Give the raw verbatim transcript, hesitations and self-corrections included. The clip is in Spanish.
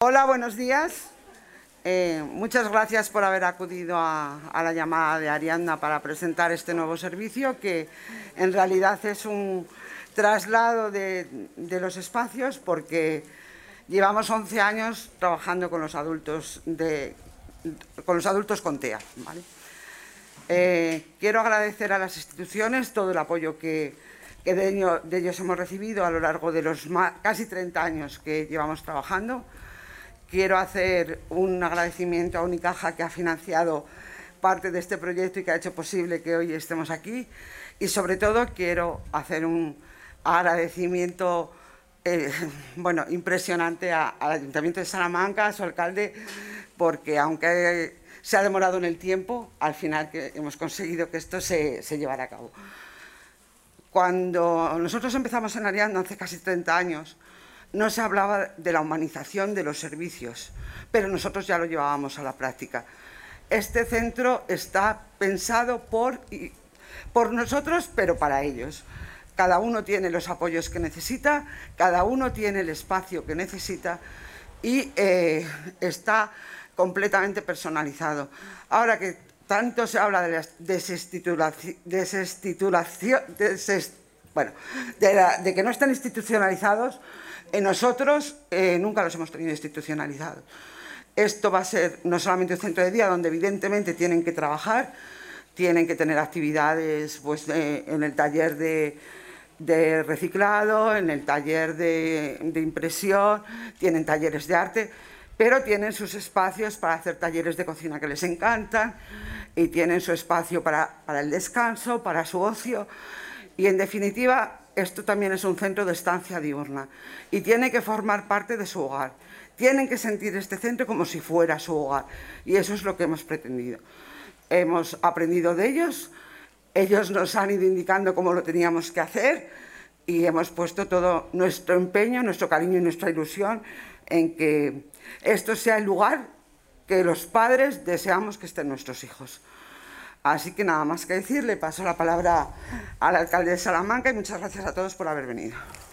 Hola, buenos días. Eh, muchas gracias por haber acudido a, a la llamada de Ariadna para presentar este nuevo servicio, que en realidad es un traslado de, de los espacios, porque llevamos once años trabajando con los adultos, de, con, los adultos con T E A. ¿Vale? Eh, quiero agradecer a las instituciones todo el apoyo que, que de, ello, de ellos hemos recibido a lo largo de los más, casi treinta años que llevamos trabajando. Quiero hacer un agradecimiento a Unicaja, que ha financiado parte de este proyecto y que ha hecho posible que hoy estemos aquí. Y sobre todo quiero hacer un agradecimiento eh, bueno, impresionante a, al Ayuntamiento de Salamanca, a su alcalde, porque aunque se ha demorado en el tiempo, al final que hemos conseguido que esto se, se llevara a cabo. Cuando nosotros empezamos en Ariadna hace casi treinta años, no se hablaba de la humanización de los servicios, pero nosotros ya lo llevábamos a la práctica. Este centro está pensado por, por nosotros, pero para ellos. Cada uno tiene los apoyos que necesita, cada uno tiene el espacio que necesita y eh, está completamente personalizado. Ahora que tanto se habla de la desinstitulación, desinstitulación desinst, bueno, de, la, de que no están institucionalizados, en nosotros eh, nunca los hemos tenido institucionalizados. Esto va a ser no solamente un centro de día donde evidentemente tienen que trabajar, tienen que tener actividades pues, eh, en el taller de, de reciclado, en el taller de, de impresión, tienen talleres de arte, pero tienen sus espacios para hacer talleres de cocina que les encantan y tienen su espacio para, para el descanso, para su ocio y, en definitiva, esto también es un centro de estancia diurna y tiene que formar parte de su hogar. Tienen que sentir este centro como si fuera su hogar y eso es lo que hemos pretendido. Hemos aprendido de ellos, ellos nos han ido indicando cómo lo teníamos que hacer y hemos puesto todo nuestro empeño, nuestro cariño y nuestra ilusión en que esto sea el lugar que los padres deseamos que estén nuestros hijos. Así que nada más que decir, le paso la palabra al alcalde de Salamanca y muchas gracias a todos por haber venido.